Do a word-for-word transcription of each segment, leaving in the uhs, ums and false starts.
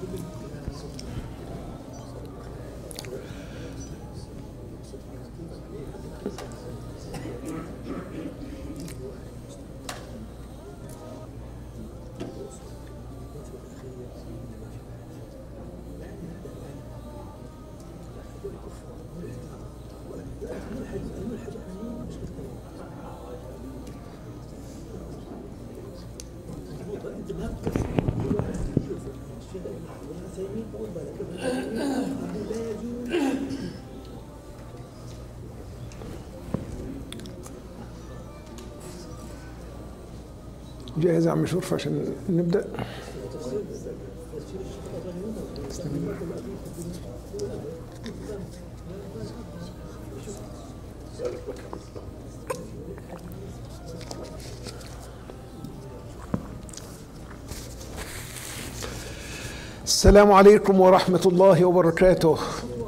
جاهز يا عم شرف عشان نبدأ؟ السلام عليكم ورحمة الله وبركاته.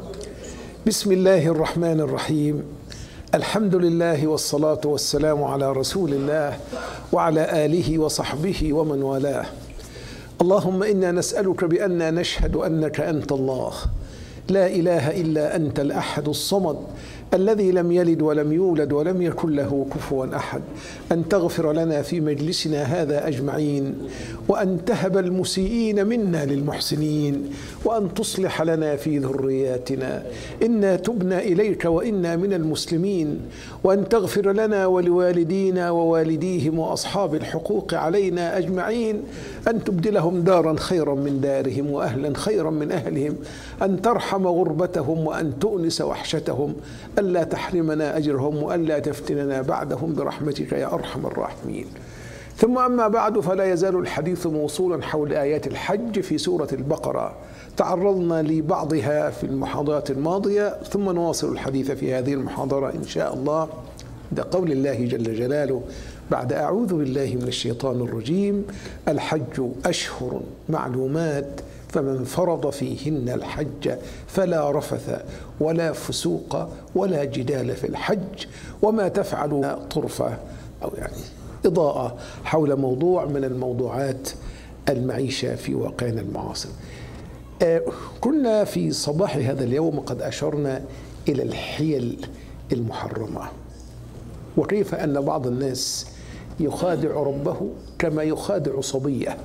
بسم الله الرحمن الرحيم. الحمد لله والصلاة والسلام على رسول الله وعلى آله وصحبه ومن والاه. اللهم إنا نسألك بأننا نشهد أنك أنت الله لا إله إلا أنت الأحد الصمد الذي لم يلد ولم يولد ولم يكن له كفوا أحد، أن تغفر لنا في مجلسنا هذا أجمعين، وأن تهب المسيئين منا للمحسنين، وأن تصلح لنا في ذرياتنا، إنا تبنا إليك وإنا من المسلمين، وأن تغفر لنا ولوالدينا ووالديهم وأصحاب الحقوق علينا أجمعين، أن تبدلهم دارا خيرا من دارهم وأهلا خيرا من أهلهم، أن ترحم غربتهم وأن تؤنس وحشتهم، ألا تحرمنا أجرهم وألا تفتننا بعدهم برحمتك يا أرحم الراحمين. ثم أما بعد، فلا يزال الحديث موصولا حول آيات الحج في سورة البقرة، تعرضنا لبعضها في المحاضرات الماضية، ثم نواصل الحديث في هذه المحاضرة إن شاء الله بقول الله جل جلاله بعد أعوذ بالله من الشيطان الرجيم: الحج أشهر معلومات فمن فرض فيهن الحج فلا رفث ولا فسوق ولا جدال في الحج وما تفعلوا طرفة أو يعني إضاءة حول موضوع من الموضوعات المعيشة في واقعنا المعاصر. آه كنا في صباح هذا اليوم قد أشرنا إلى الحيل المحرمة، وكيف أن بعض الناس يخادع ربه كما يخادع صبيه،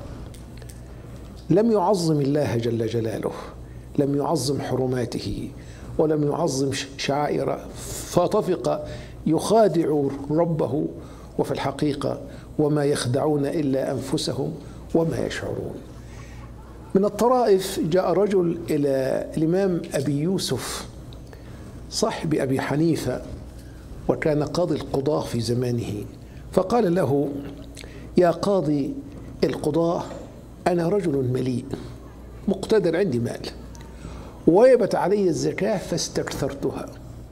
لم يعظم الله جل جلاله، لم يعظم حرماته ولم يعظم شعائره، فطفق يخادع ربه، وفي الحقيقة وما يخدعون إلا أنفسهم وما يشعرون. من الطرائف جاء رجل إلى الإمام أبي يوسف صاحب أبي حنيفة، وكان قاضي القضاة في زمانه، فقال له: يا قاضي القضاة، أنا رجل مليء مقتدر، عندي مال، وجبت علي الزكاة فاستكثرتها،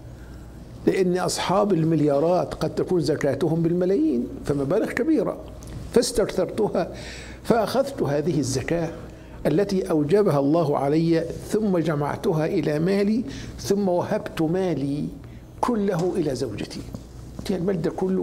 لأن أصحاب المليارات قد تكون زكاتهم بالملايين، فمبالغ كبيرة، فاستكثرتها فأخذت هذه الزكاة التي أوجبها الله علي، ثم جمعتها إلى مالي، ثم وهبت مالي كله إلى زوجتي. المال ده كله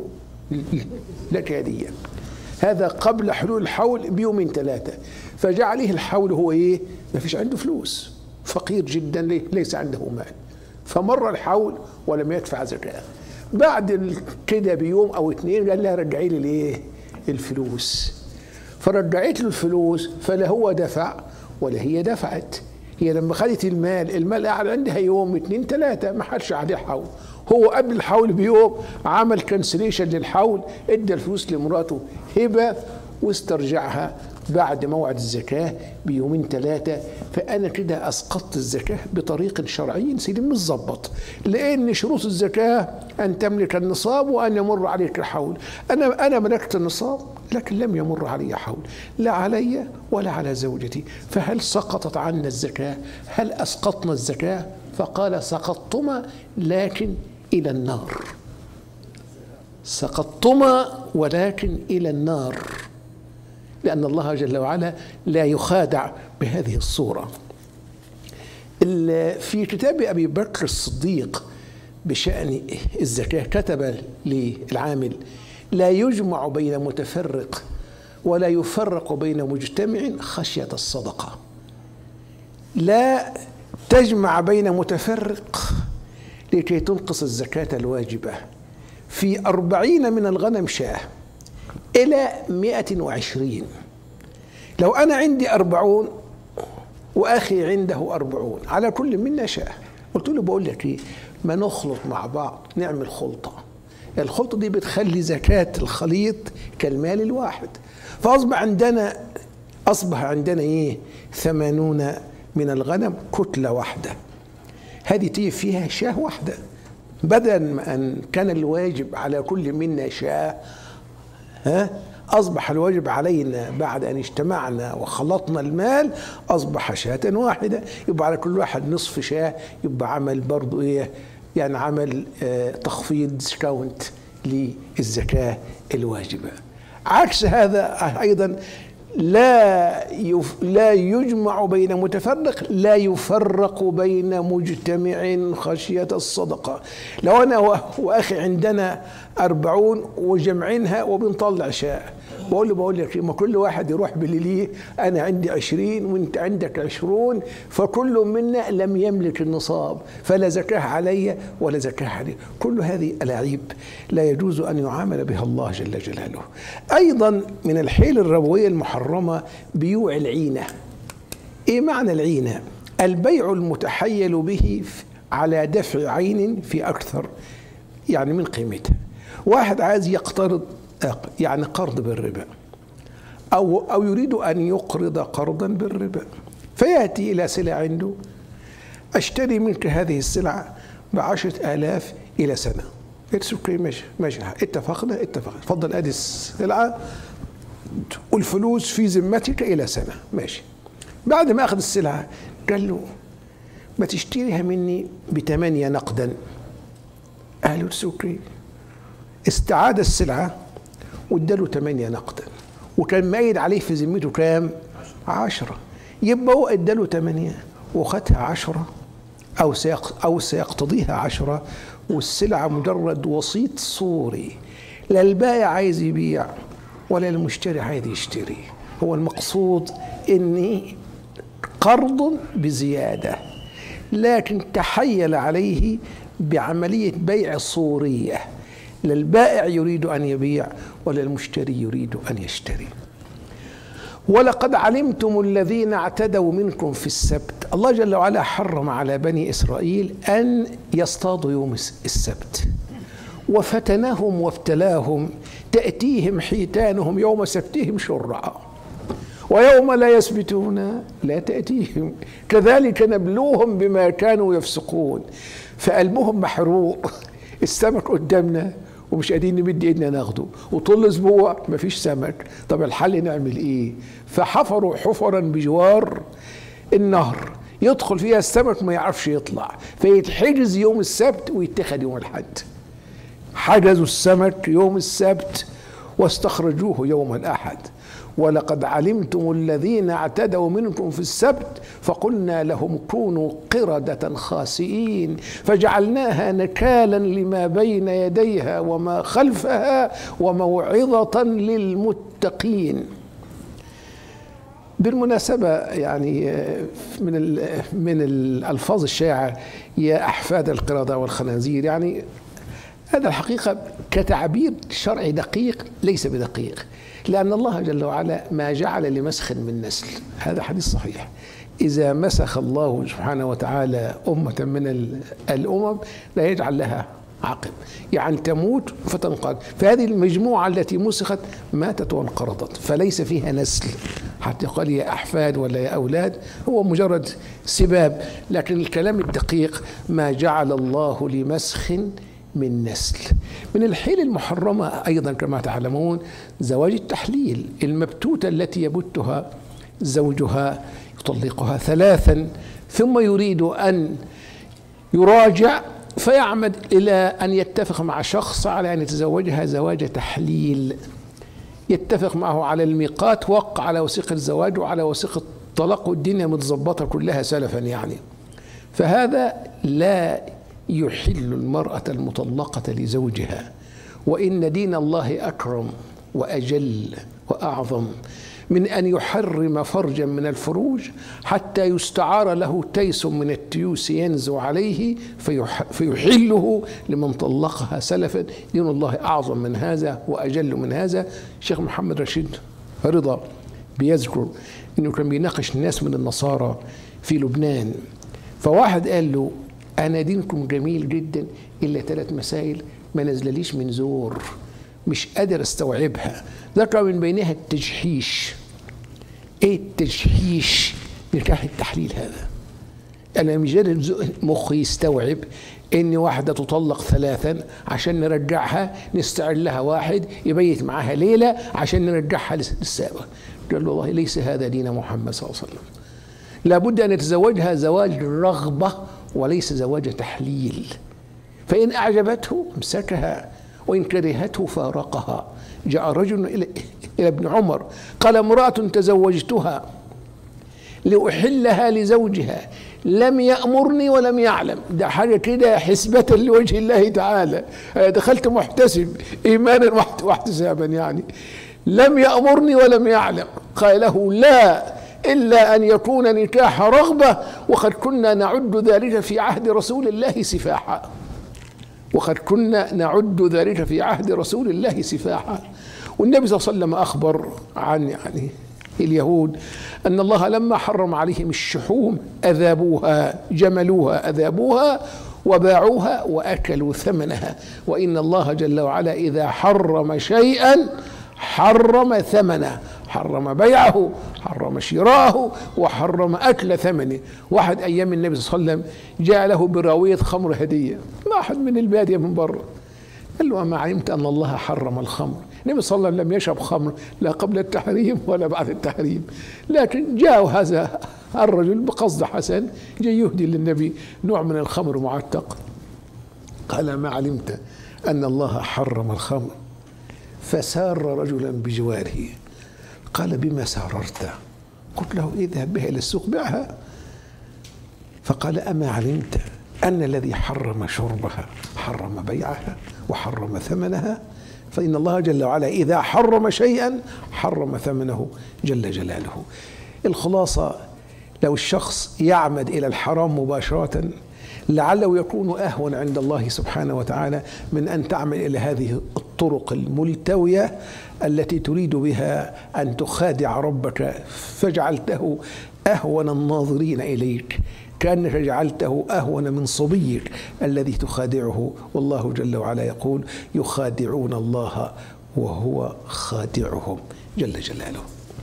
لك هدية. هذا قبل حلول الحول بيومين ثلاثة، فجاء عليه الحول هو إيه؟ ما فيش عنده فلوس، فقير جدا، ليس عنده مال، فمر الحول ولم يدفع زكاة. بعد كده بيوم أو اثنين قال لها: رجعي لي الإيه؟ الفلوس. فرجعت له الفلوس، فلا هو دفع ولا هي دفعت. هي لما خدت المال، المال قاعد عندها يوم اثنين ثلاثة، ما حدش عليه حول. هو قبل الحول بيوم عمل كانسليشن للحول، ادى الفلوس لمراته هبه واسترجعها بعد موعد الزكاه بيومين ثلاثه. فانا كده اسقطت الزكاه بطريق شرعي سليم متظبط، لان شروط الزكاه ان تملك النصاب وان يمر عليك الحول. انا انا ملكت النصاب لكن لم يمر علي حول، لا علي ولا على زوجتي، فهل سقطت عنا الزكاه؟ هل اسقطنا الزكاه؟ فقال: سقطتما لكن إلى النار، سقطتما ولكن إلى النار، لأن الله جل وعلا لا يخادع بهذه الصورة. في كتاب أبي بكر الصديق بشأن الزكاة كتب للعامل: لا يجمع بين متفرق ولا يفرق بين مجتمع خشية الصدقة. لا تجمع بين متفرق لكي تنقص الزكاة الواجبة في أربعين من الغنم شاة إلى مئة وعشرين. لو أنا عندي أربعون وأخي عنده أربعون، على كل منا شاة، قلت له بقول لك إيه، ما نخلط مع بعض، نعمل خلطة. الخلطة دي بتخلي زكاة الخليط كالمال الواحد، فأصبح عندنا أصبح عندنا إيه، ثمانون من الغنم كتلة واحدة. هذه تيجي فيها شاة واحدة، بدل ما أن كان الواجب على كل منا شاة، ها أصبح الواجب علينا بعد أن اجتمعنا وخلطنا المال أصبح شاة واحدة، يبقى على كل واحد نصف شاة، يبقى عمل برضو إيه، يعني عمل اه تخفيض ديسكاونت للزكاة الواجبة. عكس هذا أيضا لا يف لا يجمع بين متفرق، لا يفرق بين مجتمع خشية الصدقة. لو أنا وأخي عندنا أربعون وجمعينها وبنطلع شاة، بقول له بقول لك ما كل واحد يروح بالليل، أنا عندي عشرين وأنت عندك عشرون، فكل منا لم يملك النصاب، فلا زكاة علي ولا زكاة عليه. كل هذه ألاعيب لا يجوز أن يعامل بها الله جل جلاله. أيضا من الحيل الربوية المحرمة بيوع العينة. إيه معنى العينة؟ البيع المتحيل به على دفع عين في أكثر يعني من قيمتها. واحد عايز يقترض يعني قرض بالربا، أو أو يريد أن يقرض قرضا بالربا، فيأتي إلى سلعة عنده، أشتري منك هذه السلعة بعشرة آلاف إلى سنة. اوكي ماشي ماشي، اتفقنا اتفقنا، تفضل أدي السلعة والفلوس في ذمتك إلى سنة، ماشي. بعد ما أخذ السلعة قال له ما تشتريها مني بثمانية نقدا. قال له اوكي، استعاد السلعة واداله ثمانية نقدا، وكان مايد عليه في ذمته كام؟ عشرة. يبقى هو اداله ثمانية وخدها عشرة، أو سيق أو سيقتضيها عشرة، والسلعة مجرد وسيط صوري، لا البائع عايز يبيع ولا المشتري عايز يشتري. هو المقصود إني قرض بزيادة، لكن تحيل عليه بعملية بيع صورية، لا البائع يريد أن يبيع ولا المشتري يريد أن يشتري. ولقد علمتم الذين اعتدوا منكم في السبت. الله جل وعلا حرم على بني إسرائيل أن يصطادوا يوم السبت، وفتنهم وابتلاهم، تأتيهم حيتانهم يوم سبتهم شرعا ويوم لا يسبتون لا تأتيهم، كذلك نبلوهم بما كانوا يفسقون. فقلبهم محروق، السمك قدامنا ومش قادرين نمد ايدنا ناخده، وطول الاسبوع مفيش سمك، طب الحل نعمل ايه؟ فحفروا حفرا بجوار النهر يدخل فيها السمك ما يعرفش يطلع، فيتحجز يوم السبت ويتخذ يوم الحد. حجزوا السمك يوم السبت واستخرجوه يوم الأحد. ولقد علمتم الذين اعتدوا منكم في السبت فقلنا لهم كونوا قردة خاسئين فجعلناها نكالا لما بين يديها وما خلفها وموعظة للمتقين. بالمناسبة يعني من من الألفاظ الشائعة يا أحفاد القردة والخنازير، يعني هذا الحقيقة كتعبير شرعي دقيق ليس بدقيق، لأن الله جل وعلا ما جعل لمسخ من نسل، هذا حديث صحيح. إذا مسخ الله سبحانه وتعالى أمة من الأمم لا يجعل لها عقب، يعني تموت فتنقرض. فهذه المجموعة التي مسخت ماتت وانقرضت، فليس فيها نسل حتى يقال يا أحفاد ولا يا أولاد، هو مجرد سباب. لكن الكلام الدقيق ما جعل الله لمسخ من نسل. من الحيل المحرمة أيضا كما تعلمون زواج التحليل، المبتوتة التي يبتها زوجها يطلقها ثلاثا ثم يريد أن يراجع فيعمد إلى أن يتفق مع شخص على أن يتزوجها زواج تحليل، يتفق معه على الميقات، وقع على وثيقة الزواج وعلى وثيقة الطلاق والدنيا متظبطة كلها سلفا يعني. فهذا لا يحل المرأة المطلقة لزوجها، وإن دين الله أكرم وأجل وأعظم. من أن يحرم فرجا من الفروج حتى يستعار له تيس من التيوس ينزو عليه فيحله لمن طلقها سلفا. دين الله أعظم من هذا وأجل من هذا. الشيخ محمد رشيد رضا بيذكر أنه كان بيناقش الناس من النصارى في لبنان، فواحد قال له أنا دينكم جميل جدا إلا ثلاث مسائل ما نزلليش من زور، مش قادر استوعبها. ذكر من بينها التجحيش. ايه التجحيش؟ نكاح التحليل هذا. انا مش قادر مخي يستوعب ان واحده تطلق ثلاثا عشان نرجعها نستعر لها واحد يبيت معاها ليله عشان نرجعها للسابق. قال له والله ليس هذا دين محمد صلى الله عليه وسلم. لابد ان يتزوجها زواج رغبه وليس زواج تحليل. فان اعجبته امسكها وإن كرهته فارقها. جاء رجل إلى إلى ابن عمر قال امرأة تزوجتها لأحلها لزوجها لم يأمرني ولم يعلم. ده حاجة كده حسبة لوجه الله تعالى، دخلت محتسب إيمانا واحتسابا يعني. لم يأمرني ولم يعلم. قال له لا إلا أن يكون نكاح رغبة، وقد كنا نعد ذلك في عهد رسول الله سفاحا. وقد كنا نعد ذلك في عهد رسول الله سفاحا. والنبي صلى الله عليه وسلم أخبر عن يعني اليهود أن الله لما حرم عليهم الشحوم أذابوها، جملوها أذابوها وباعوها وأكلوا ثمنها. وإن الله جل وعلا إذا حرم شيئا حرم ثمنه، حرم بيعه، حرم شراءه، وحرم أكل ثمنه. واحد أيام النبي صلى الله عليه وسلم جاء له براوية خمر هدية، واحد من البادية من بره، قال له أما علمت أن الله حرم الخمر؟ النبي صلى الله عليه وسلم لم يشرب خمر لا قبل التحريم ولا بعد التحريم، لكن جاء هذا الرجل بقصد حسن جاء يهدي للنبي نوع من الخمر معتق. قال ما علمت أن الله حرم الخمر؟ فسار رجلا بجواره قال بما ساررت؟ قلت له اذهب بها الى السوق بيعها. فقال اما علمت ان الذي حرم شربها حرم بيعها وحرم ثمنها؟ فان الله جل وعلا اذا حرم شيئا حرم ثمنه جل جلاله. الخلاصه لو الشخص يعمد الى الحرام مباشره لعله يكون أهون عند الله سبحانه وتعالى من أن تعمل إلى هذه الطرق الملتوية التي تريد بها أن تخادع ربك، فجعلته أهون الناظرين إليك، كأنك جعلته أهون من صبيك الذي تخادعه. والله جل وعلا يقول يخادعون الله وهو خادعهم جل جلاله.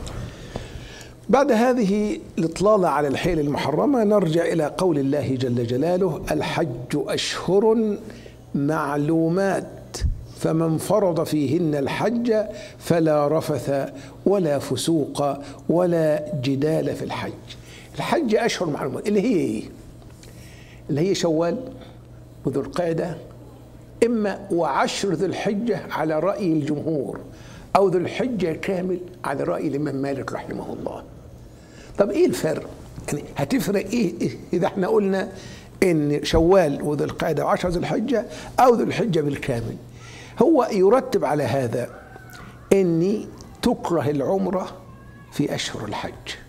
بعد هذه الإطلالة على الحيل المحرمة نرجع إلى قول الله جل جلاله الحج أشهر معلومات فمن فرض فيهن الحج فلا رفث ولا فسوق ولا جدال في الحج. الحج أشهر معلومات اللي هي إيه؟ اللي هي شوال وذو القعدة إما وعشر ذو الحجة على رأي الجمهور، أو ذو الحجة كامل على رأي الإمام مالك رحمه الله. طب إيه الفرق؟ يعني هتفرق إيه إذا إحنا قلنا إن شوال وذو القعدة وعشر ذو الحجة أو ذو الحجة بالكامل؟ هو يرتب على هذا إن تكره العمرة في أشهر الحج،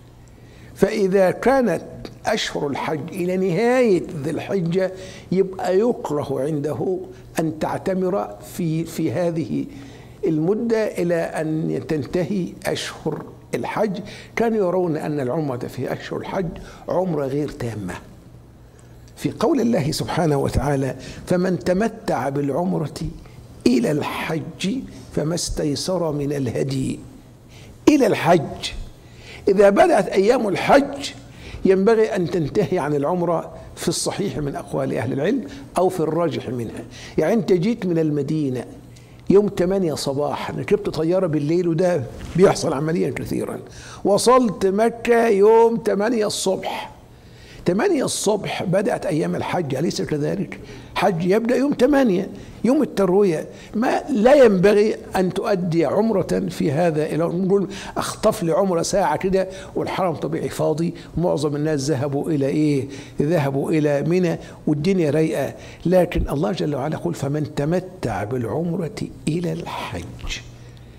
فإذا كانت أشهر الحج إلى نهاية ذي الحجة يبقى يكره عنده أن تعتمر في في هذه المدة إلى أن تنتهي أشهر الحج. كانوا يرون أن العمرة في أشهر الحج عمرة غير تامة. في قول الله سبحانه وتعالى فمن تمتع بالعمرة إلى الحج فما استيسر من الهدي. إلى الحج، إذا بدأت أيام الحج ينبغي أن تنتهي عن العمرة في الصحيح من أقوال أهل العلم أو في الراجح منها. يعني أنت جيت من المدينة يوم ثمانية صباحا، ركبت طيارة بالليل وده بيحصل عمليا كثيرا، وصلت مكة يوم ثمانية الصبح. ثمانية الصبح بدأت أيام الحج، أليس كذلك؟ حج يبدأ يوم ثمانية، يوم التروية. ما لا ينبغي أن تؤدي عمرة في هذا، إلى نقول أخطف لي عمرة ساعة كده والحرم طبيعي فاضي، معظم الناس ذهبوا إلى إيه؟ ذهبوا إلى منى والدنيا رايقة. لكن الله جل وعلا يقول فمن تمتع بالعمرة إلى الحج.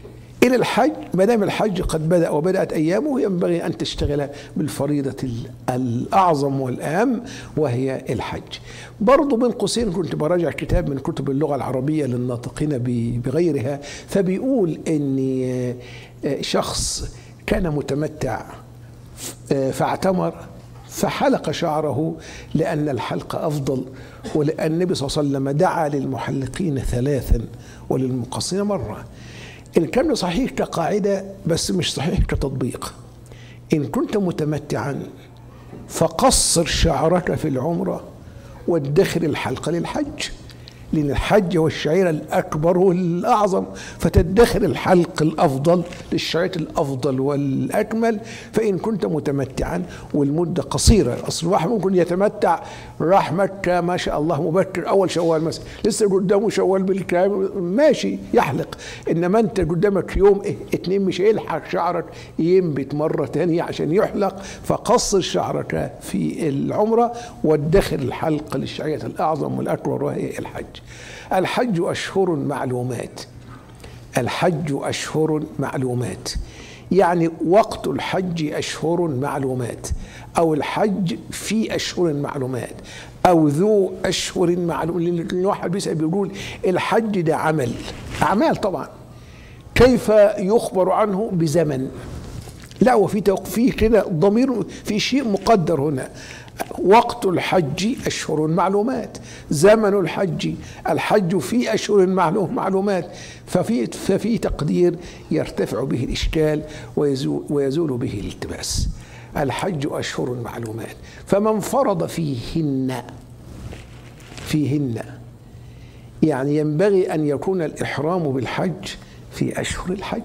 إلى الحج. ما دام الحج قد بدأ وبدأت أيامه ينبغي أن تشتغل بالفريضة الأعظم والأهم وهي الحج. برضو بين قوسين كنت براجع كتاب من كتب اللغة العربية للناطقين بغيرها، فبيقول أن شخص كان متمتع فاعتمر فحلق شعره لأن الحلق أفضل، ولأن النبي صلى الله عليه وسلم دعا للمحلقين ثلاثا وللمقصرين مرة. الكلام صحيح كقاعدة بس مش صحيح كتطبيق. إن كنت متمتعا فقصر شعرك في العمرة وادخر الحلق للحج، لأن الحج هو الشعيرة الأكبر والأعظم، فتدخر الحلق الأفضل للشعيرة الأفضل والأكمل. فإن كنت متمتعا والمدة قصيرة، أصل الواحد ممكن يتمتع راح مكة ما شاء الله مبكر أول شوال مثلا، لسه قدامه شوال بالكامل ماشي يحلق، إنما أنت قدامك يوم إيه اتنين مش هيلحق شعرك ينبت مرة تانية عشان يحلق، فقصر شعرك في العمرة وادخر الحلق للشعيرة الأعظم والأكبر وهي الحج. الحج أشهر معلومات. الحج أشهر معلومات يعني وقت الحج أشهر معلومات، أو الحج في أشهر معلومات، أو ذو أشهر معلومات. لأن الواحد بيسأل بيقول الحج ده عمل أعمال طبعا، كيف يخبر عنه بزمن؟ لا، وفي توقفيه كده ضمير في شيء مقدر هنا. وقت الحج أشهر معلومات، زمن الحج، الحج في أشهر معلومات، ففي ففي تقدير يرتفع به الإشكال ويزول, ويزول به الالتباس. الحج أشهر معلومات، فمن فرض فيهن فيهن يعني ينبغي أن يكون الإحرام بالحج في أشهر الحج.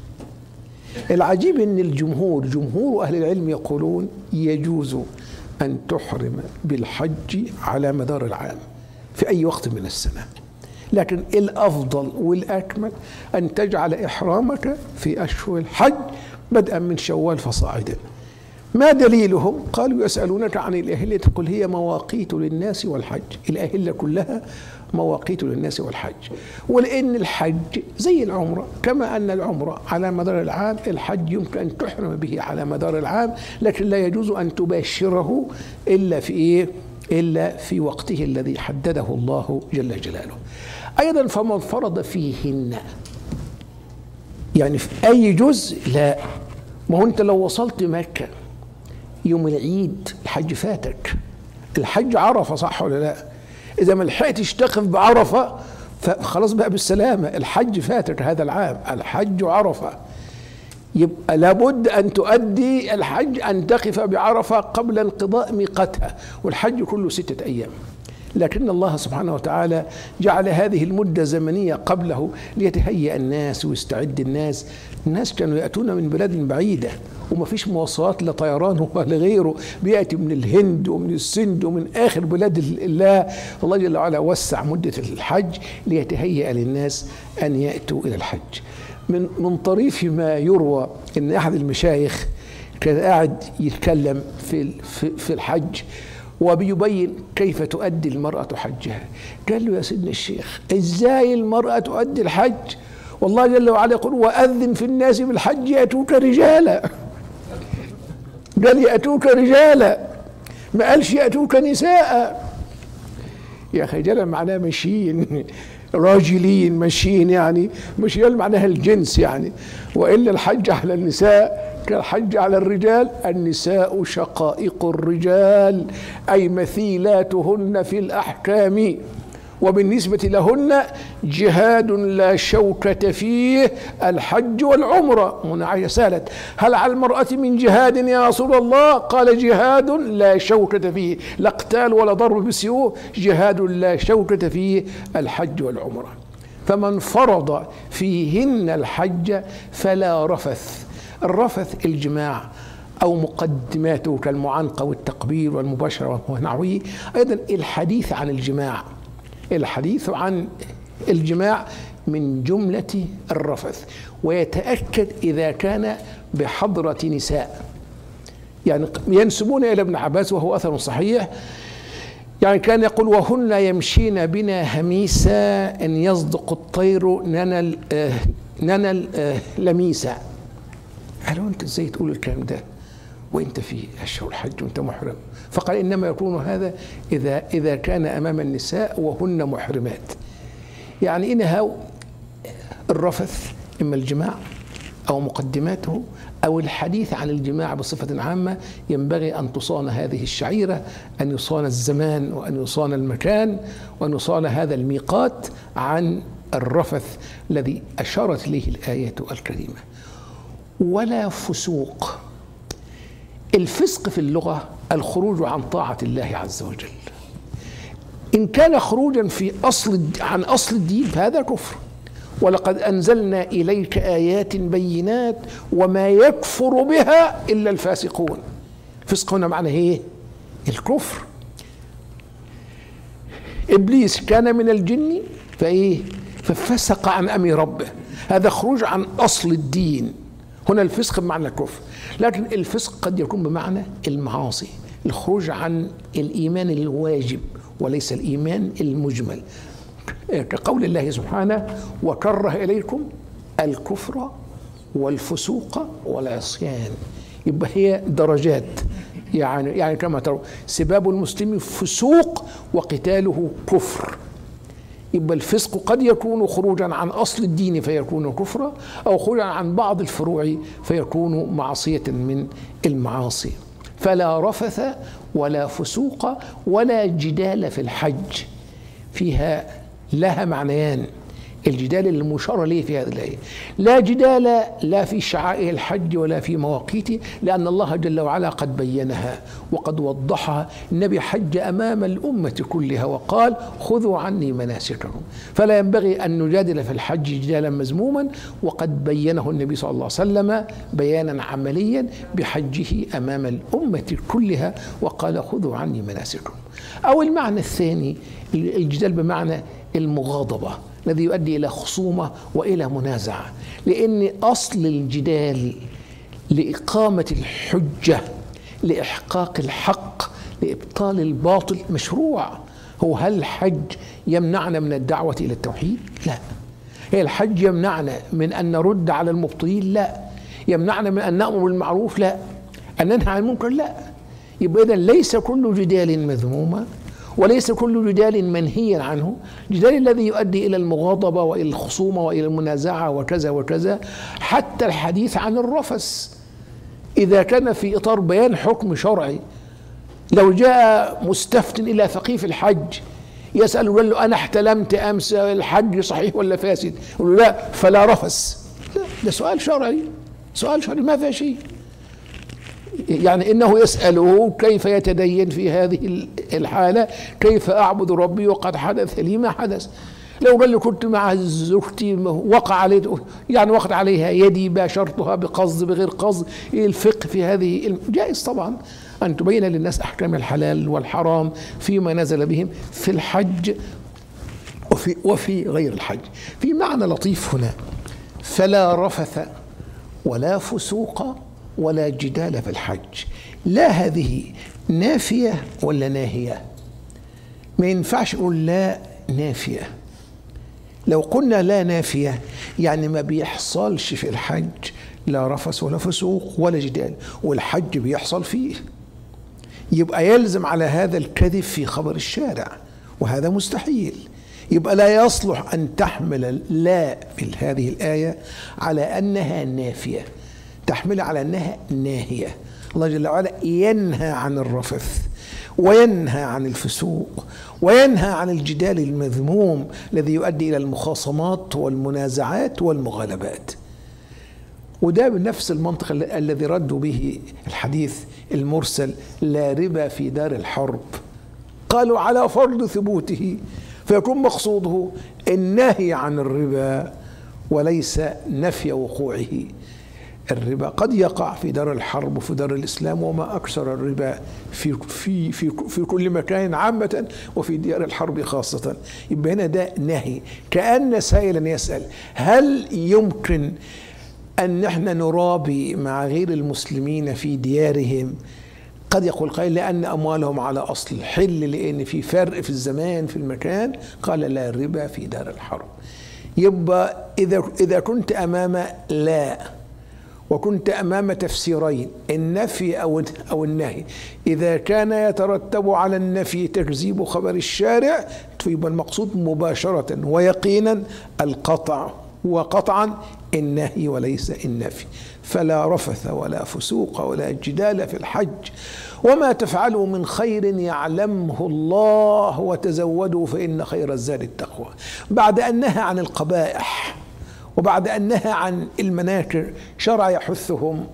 العجيب أن الجمهور جمهور أهل العلم يقولون يجوز أن تحرم بالحج على مدار العام في أي وقت من السنة، لكن الأفضل والأكمل أن تجعل إحرامك في أشهر الحج بدءا من شوال فصاعدا. ما دليلهم؟ قالوا يسألونك عن الأهلة قل هي مواقيت للناس والحج. الأهلة كلها مواقيت للناس والحج، ولأن الحج زي العمرة، كما أن العمرة على مدار العام الحج يمكن أن تحرم به على مدار العام، لكن لا يجوز أن تباشره إلا في إيه؟ إلا في وقته الذي حدده الله جل جلاله. أيضا فمن فرض فيهن يعني في أي جزء، لا، ما هو أنت لو وصلت مكة يوم العيد الحج فاتك. الحج عرفة صح ولا لا؟ إذا ما لحقتش تقف بعرفة فخلاص بقى بالسلامة، الحج فاتك هذا العام، الحج عرفة. يبقى لابد أن تؤدي الحج أن تقف بعرفة قبل انقضاء ميقاتها، والحج كله ستة أيام. لكن الله سبحانه وتعالى جعل هذه المدة زمنية قبله ليتهيأ الناس ويستعد الناس. الناس كانوا يأتون من بلاد بعيدة وما فيش مواصلات لا طيران ولا غيره، بيأتي من الهند ومن السند ومن آخر بلاد الله. الله جل وعلا وسع مدة الحج ليتهيأ للناس أن يأتوا إلى الحج. من من طريف ما يروى أن أحد المشايخ كان قاعد يتكلم في في الحج وبيبين كيف تؤدي المرأة حجها. قال له يا سيدنا الشيخ ازاي المرأة تؤدي الحج؟ والله جل وعلا يقول وأذن في الناس بالحج يأتوك رجالا. قال يأتوك رجالا، ما قالش يأتوك نساء. يا أخي رجالا معناه ماشيين، راجلين ماشيين، يعني مش معناها الجنس يعني. وإلا الحج على النساء كالحج على الرجال. النساء شقائق الرجال أي مثيلاتهن في الأحكام، وبالنسبة لهن جهاد لا شوكة فيه الحج والعمرة. هنا سألت هل على المرأة من جهاد يا رسول الله؟ قال جهاد لا شوكة فيه، لا قتال ولا ضرب بالسيوف، جهاد لا شوكة فيه الحج والعمرة. فمن فرض فيهن الحج فلا رفث. الرفث الجماع أو مقدماته كالمعانقة والتقبيل والمباشرة ونحوه. أيضا الحديث عن الجماع، الحديث عن الجماع من جملة الرفث، ويتأكد إذا كان بحضرة نساء. يعني ينسبون إلى ابن عباس وهو أثر صحيح، يعني كان يقول وهن يمشين بنا هميسا إن يصدق الطير ننل ننل لميسة. قالوا أنت إزاي تقول الكلام ده وأنت في أشهر الحج وأنت محرم؟ فقال إنما يكون هذا إذا إذا كان أمام النساء وهن محرمات. يعني إنها الرفث إما الجماع أو مقدماته أو الحديث عن الجماع بصفة عامة، ينبغي أن تصان هذه الشعيرة، أن يصان الزمان وأن يصان المكان وأن يصان هذا الميقات عن الرفث الذي أشارت إليه الآية الكريمة. ولا فسوق. الفسق في اللغة الخروج عن طاعة الله عز وجل. إن كان خروجا في أصل عن أصل الدين فهذا كفر. ولقد أنزلنا إليك آيات بينات وما يكفر بها إلا الفاسقون. فسق هنا معنى إيه؟ الكفر. إبليس كان من الجن فإيه؟ ففسق عن أمر ربه، هذا خروج عن أصل الدين. هنا الفسق بمعنى الكفر، لكن الفسق قد يكون بمعنى المعاصي، الخروج عن الإيمان الواجب وليس الإيمان المجمل، كقول الله سبحانه وكره إليكم الكفر والفسوق والعصيان. يبقى هي درجات، يعني يعني كما ترى سباب المسلم فسوق وقتاله كفر. يبقى الفسق قد يكون خروجا عن أصل الدين فيكون كفرا، أو خروجا عن بعض الفروع فيكون معصية من المعاصي. فلا رفث ولا فسوق ولا جدال في الحج. فيها لها معنيان، الجدال المشار إليه في هذه الآية. لا جدال لا في شعائر الحج ولا في مواقيته، لأن الله جل وعلا قد بينها وقد وضحها. النبي حج أمام الأمة كلها وقال خذوا عني مناسككم، فلا ينبغي أن نجادل في الحج جدالا مذموما، وقد بينه النبي صلى الله عليه وسلم بيانا عمليا بحجه أمام الأمة كلها وقال خذوا عني مناسككم. أو المعنى الثاني الجدال بمعنى المغاضبة الذي يؤدي إلى خصومة وإلى منازعة، لأن أصل الجدال لإقامة الحجة، لإحقاق الحق، لإبطال الباطل مشروع. هو هل الحج يمنعنا من الدعوة إلى التوحيد؟ لا. هي الحج يمنعنا من أن نرد على المبطلين؟ لا. يمنعنا من أن نأمر بالمعروف؟ لا. أن ننهى عن المنكر؟ لا. يبقى إذن ليس كل جدال مذموما وليس كل جدال منهيا عنه. الجدال الذي يؤدي إلى المغاضبة وإلى الخصومة وإلى المنازعة وكذا وكذا، حتى الحديث عن الرفث إذا كان في إطار بيان حكم شرعي. لو جاء مستفت إلى فقيه في الحج يسأل يقول له أنا احتلمت أمس، الحج صحيح ولا فاسد؟ يقول له لا فلا رفث. لا، ده سؤال شرعي، سؤال شرعي ما فيه شيء. يعني إنه يسأله كيف يتدين في هذه الحالة، كيف أعبد ربي وقد حدث لي ما حدث. لو قال لي كنت مع زوجتي وقع عليه، يعني وقع عليها يدي باشرتها بقصد بغير قصد، الفقه في هذه جائز طبعا أن تبين للناس أحكام الحلال والحرام فيما نزل بهم في الحج وفي, وفي غير الحج. في معنى لطيف هنا، فلا رفث ولا فسوق ولا جدال في الحج. لا هذه نافية ولا ناهية؟ ما ينفعش نقول لا نافية. لو قلنا لا نافية يعني ما بيحصلش في الحج لا رفث ولا فسوق ولا جدال، والحج بيحصل فيه، يبقى يلزم على هذا الكذب في خبر الشارع، وهذا مستحيل. يبقى لا يصلح أن تحمل لا في هذه الآية على أنها نافية، تحمل على أنها ناهية. الله جل وعلا ينهى عن الرفث وينهى عن الفسوق وينهى عن الجدال المذموم الذي يؤدي إلى المخاصمات والمنازعات والمغالبات. وده بنفس المنطق الذي ردوا به الحديث المرسل لا ربا في دار الحرب، قالوا على فرض ثبوته، فيكون مقصوده النهي عن الربا وليس نفي وقوعه. الربا قد يقع في دار الحرب وفي دار الإسلام، وما أكثر الربا في في في في كل مكان عامة وفي ديار الحرب خاصة. يبقى هنا ده نهي، كأن سائلا يسأل هل يمكن أن نحن نرابي مع غير المسلمين في ديارهم؟ قد يقول قائل لأن أموالهم على أصل الحل، لأن في فرق في الزمان في المكان. قال لا ربا في دار الحرب. يبقى إذا إذا كنت أمام لا وكنت أمام تفسيرين، النفي أو أو النهي، إذا كان يترتب على النفي تكذيب خبر الشارع فيبقى المقصود مباشرة ويقينا القطع، وقطعا النهي وليس النفي. فلا رفث ولا فسوق ولا جدال في الحج، وما تفعلوا من خير يعلمه الله وتزودوا فإن خير الزاد التقوى. بعد أن نهى عن القبائح وبعد أن نهى عن المناكر شرع يحثهم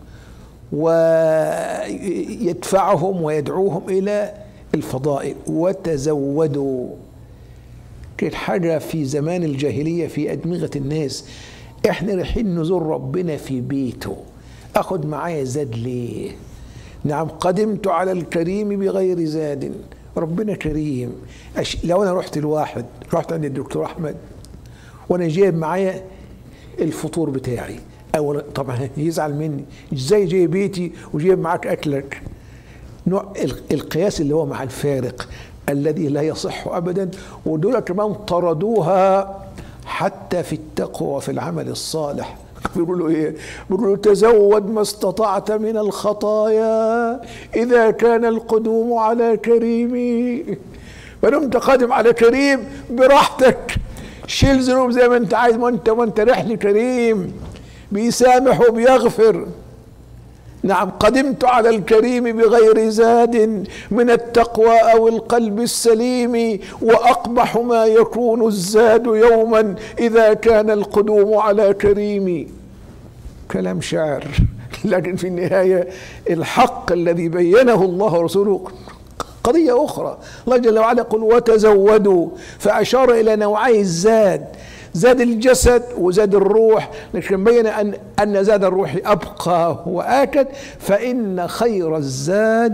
ويدفعهم ويدعوهم إلى الفضائل. وتزودوا كانت حاجة في زمان الجاهلية في أدمغة الناس، احنا رايحين نزور ربنا في بيته، اخد معايا زاد ليه؟ نعم قدمت على الكريم بغير زاد، ربنا كريم. أش... لو انا رحت الواحد رحت عند الدكتور احمد وانا جايب معايا الفطور بتاعي، او طبعا يزعل مني، ازاي جاي بيتي وجايب معاك اكلك؟ نوع القياس اللي هو مع الفارق الذي لا يصح ابدا. ودول كمان طردوها حتى في التقوى وفي العمل الصالح. بيقولوا ايه؟ بيقولوا تزود ما استطعت من الخطايا اذا كان القدوم على كريم. فدمت قادم على كريم براحتك، شيل ذنوب زي ما انت عايز، ما انت وانت رحل كريم بيسامح وبيغفر. نعم قدمت على الكريم بغير زاد من التقوى أو القلب السليم، وأقبح ما يكون الزاد يوما إذا كان القدوم على كريم. كلام شعر، لكن في النهاية الحق الذي بينه الله ورسوله قضية أخرى. الله جل وعلا يقول وتزودوا، فأشار إلى نوعي الزاد، زاد الجسد وزاد الروح، لكن بين أن أن زاد الروح أبقى وآكد. فإن خير الزاد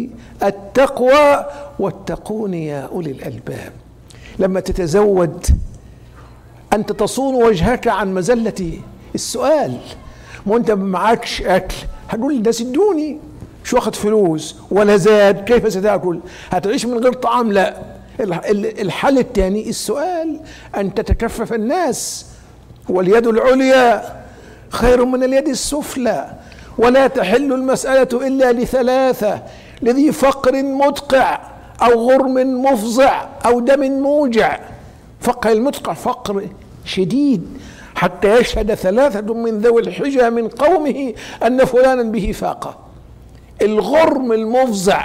التقوى واتقون يا أولي الألباب. لما تتزود أنت تصون وجهك عن مزلة السؤال. ما أنت معكش أكل هتقول للناس ادوني، مش واخد فلوس ولا زاد، كيف ستأكل؟ هتعيش من غير طعام؟ لا. الحل الثاني السؤال، أن تتكفف الناس، واليد العليا خير من اليد السفلى، ولا تحل المسألة إلا لثلاثة: لذي فقر مدقع، أو غرم مفزع، أو دم موجع. فقر المدقع فقر شديد حتى يشهد ثلاثة من ذوي الحجى من قومه أن فلانا به فاقة. الغرم المفزع،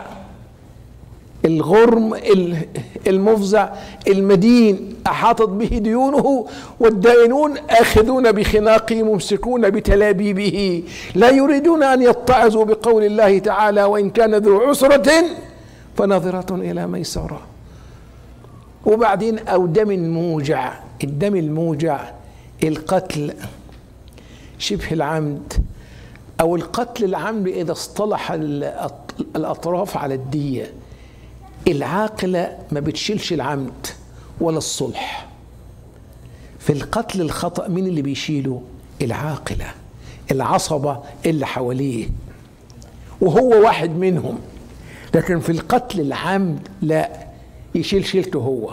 الغرم المفزع المدين أحاطت به ديونه، والدائنون آخذون بخناقه ممسكون بتلابيبه، لا يريدون أن يتعظوا بقول الله تعالى وإن كان ذو عسرة فنظرة إلى ميسرة. وبعدين أو دم موجع، الدم الموجع القتل شبه العمد أو القتل العمد إذا اصطلح الأطراف على الدية. العاقلة ما بتشيلش العمد ولا الصلح. في القتل الخطأ مين اللي بيشيله؟ العاقلة، العصبة اللي حواليه، وهو واحد منهم. لكن في القتل العمد لا، يشيل شيلته هو.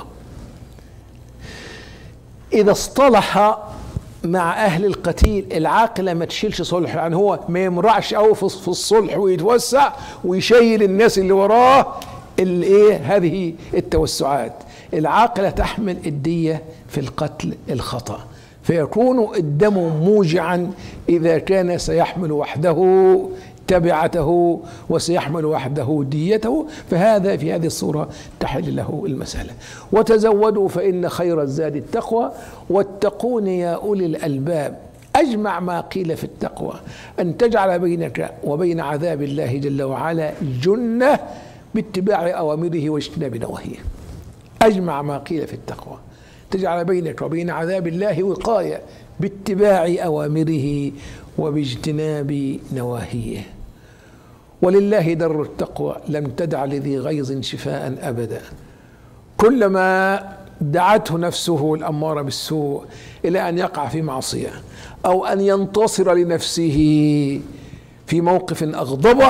إذا اصطلح مع أهل القتيل العاقلة ما تشيلش صلح، يعني هو ما يمرعش أو في الصلح ويتوسع ويشيل الناس اللي وراه الايه هذه التوسعات. العاقلة تحمل الدية في القتل الخطأ، فيكون الدم موجعا إذا كان سيحمل وحده تبعته وسيحمل وحده ديته، فهذا في هذه الصورة تحل له المسألة. وتزودوا فإن خير الزاد التقوى واتقون يا أولي الألباب. أجمع ما قيل في التقوى أن تجعل بينك وبين عذاب الله جل وعلا جنة باتباع أوامره واجتناب نواهيه. أجمع ما قيل في التقوى تجعل بينك وبين عذاب الله وقاية باتباع أوامره وباجتناب نواهيه. ولله در التقوى لم تدع لذي غيظ شفاء أبدا. كلما دعته نفسه الأمارة بالسوء إلى أن يقع في معصية أو أن ينتصر لنفسه في موقف أغضبه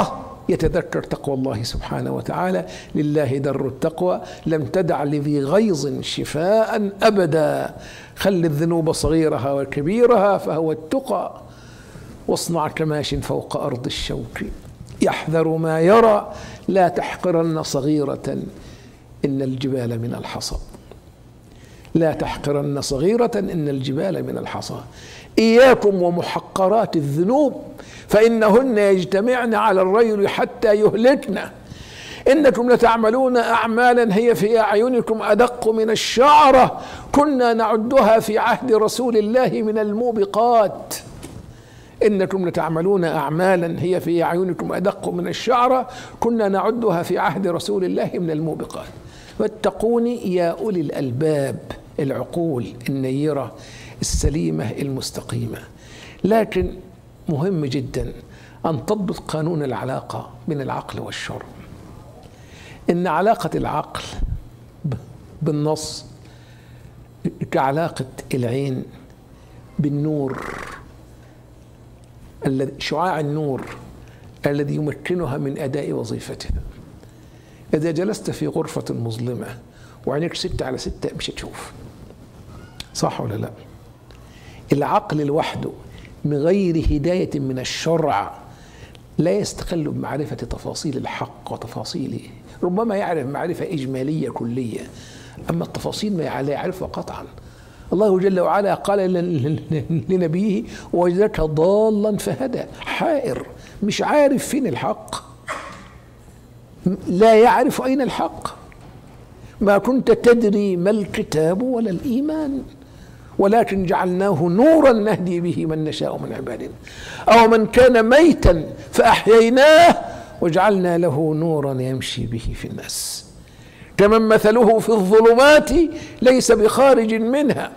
يتذكر تقوى الله سبحانه وتعالى. لله در التقوى لم تدع لذي غيظ شفاء أبدا. خل الذنوب صغيرها وكبيرها فهو التقى. واصنع كماش فوق أرض الشوك يحذر ما يرى لا تحقرن صغيرة إن الجبال من الحصى. لا تحقرن صغيرة إن الجبال من الحصى. إياكم ومحقرات الذنوب فإنهن يجتمعن على الرجل حتى يهلكنا. إنكم لتعملون أعمالا هي في أعينكم أدق من الشعرة كنا نعدها في عهد رسول الله من الموبقات. إنكم لتعملون أعمالا هي في أعينكم أدق من الشعرة كنا نعدها في عهد رسول الله من الموبقات. واتقوني يا أولي الألباب، العقول النيرة السليمة المستقيمة. لكن مهم جدا أن تضبط قانون العلاقة بين العقل والشرع. إن علاقة العقل بالنص كعلاقة العين بالنور، شعاع النور الذي يمكنها من أداء وظيفتها. إذا جلست في غرفة مظلمة وعينك ستة على ستة مش هتشوف، صح ولا لا؟ العقل لوحده من غير هداية من الشرع لا يستقل بمعرفة تفاصيل الحق وتفاصيله. ربما يعرف معرفة إجمالية كلية، أما التفاصيل ما يعرفها قطعا. الله جل وعلا قال لنبيه وجدك ضالا فهدى، حائر مش عارف فين الحق، لا يعرف أين الحق. ما كنت تدري ما الكتاب ولا الإيمان ولكن جعلناه نورا نهدي به من نشاء من عبادنا. أو من كان ميتا فأحييناه وجعلنا له نورا يمشي به في الناس كمن مثله في الظلمات ليس بخارج منها.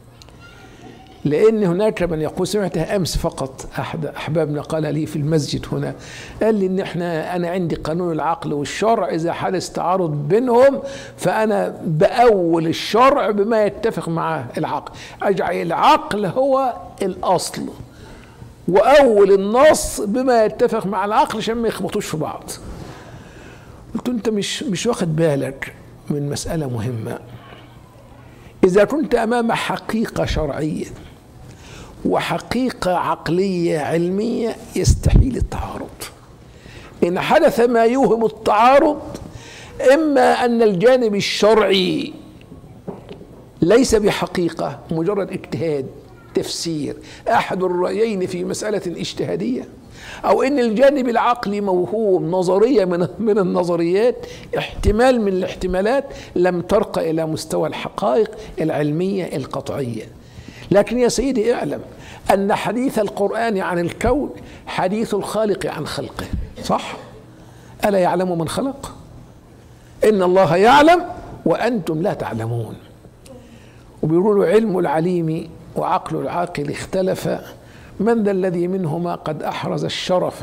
لأن هناك من يقول، سمعتها أمس فقط أحد أحبابنا قال لي في المسجد هنا، قال لي إن إحنا أنا عندي قانون العقل والشرع، إذا حدث تعارض بينهم فأنا بأول الشرع بما يتفق مع العقل، أجعل العقل هو الأصل وأول النص بما يتفق مع العقل عشان ما يخبطوش في بعض. قلت أنت مش مش واخد بالك من مسألة مهمة. إذا كنت أمام حقيقة شرعية وحقيقة عقلية علمية يستحيل التعارض. إن حدث ما يوهم التعارض إما أن الجانب الشرعي ليس بحقيقة، مجرد اجتهاد تفسير أحد الرأيين في مسألة اجتهادية، أو إن الجانب العقلي موهوم نظرية من من النظريات، احتمال من الاحتمالات لم ترقى إلى مستوى الحقائق العلمية القطعية. لكن يا سيدي اعلم أن حديث القرآن عن الكون حديث الخالق عن خلقه، صح؟ ألا يعلم من خلق؟ إن الله يعلم وأنتم لا تعلمون. وبيقولوا علم العليم وعقل العاقل اختلفا، من ذا الذي منهما قد أحرز الشرف؟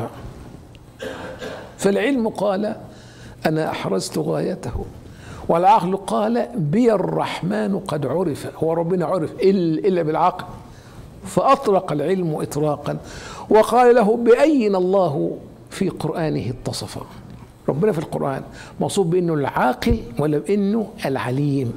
فالعلم قال أنا أحرزت غايته، والعقل قال بي الرحمن قد عرف، هو ربنا عرف إلا بالعقل، فأطلق العلم إطلاقا وقال له بأين الله في قرآنه اتصف. ربنا في القرآن موصوف بأنه العاقل ولا بأنه العليم.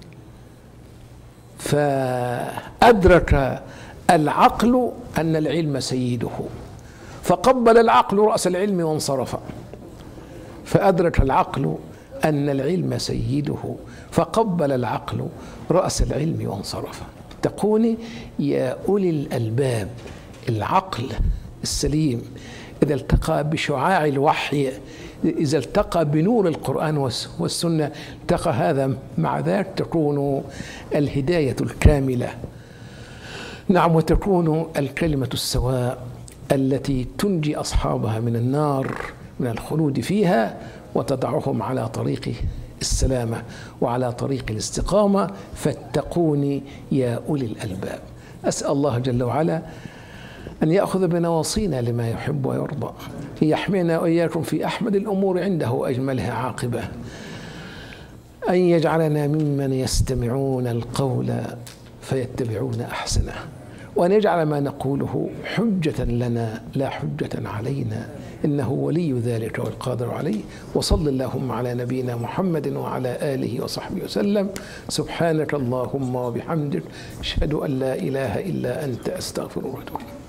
فأدرك العقل أن العلم سيده فقبل العقل رأس العلم وانصرف. فأدرك العقل أن العلم سيده فقبل العقل رأس العلم وانصرف. اتقوني يا أولي الألباب. العقل السليم إذا التقى بشعاع الوحي، إذا التقى بنور القرآن والسنة، التقى هذا مع ذاك تكون الهداية الكاملة. نعم، وتكون الكلمة السواء التي تنجي أصحابها من النار، من الخلود فيها، وتضعهم على طريق السلامة وعلى طريق الاستقامة. فاتقوني يا أولي الألباب. أسأل الله جل وعلا أن يأخذ بنواصينا لما يحب ويرضى، يحمينا وإياكم في أحمد الأمور عنده أجملها عاقبة، أن يجعلنا ممن يستمعون القول فيتبعون أحسنه، وأن يجعل ما نقوله حجة لنا لا حجة علينا، إنه ولي ذلك والقادر عليه. وصل اللهم على نبينا محمد وعلى آله وصحبه وسلم. سبحانك اللهم وبحمدك، أشهد أن لا إله إلا أنت، أستغفرك وأتوب إليك.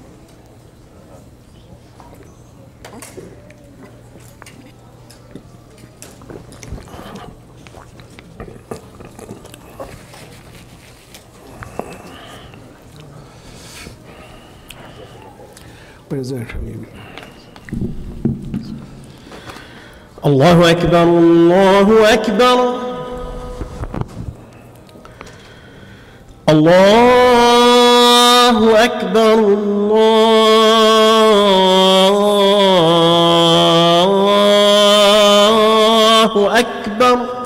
الله أكبر الله أكبر الله أكبر الله أكبر.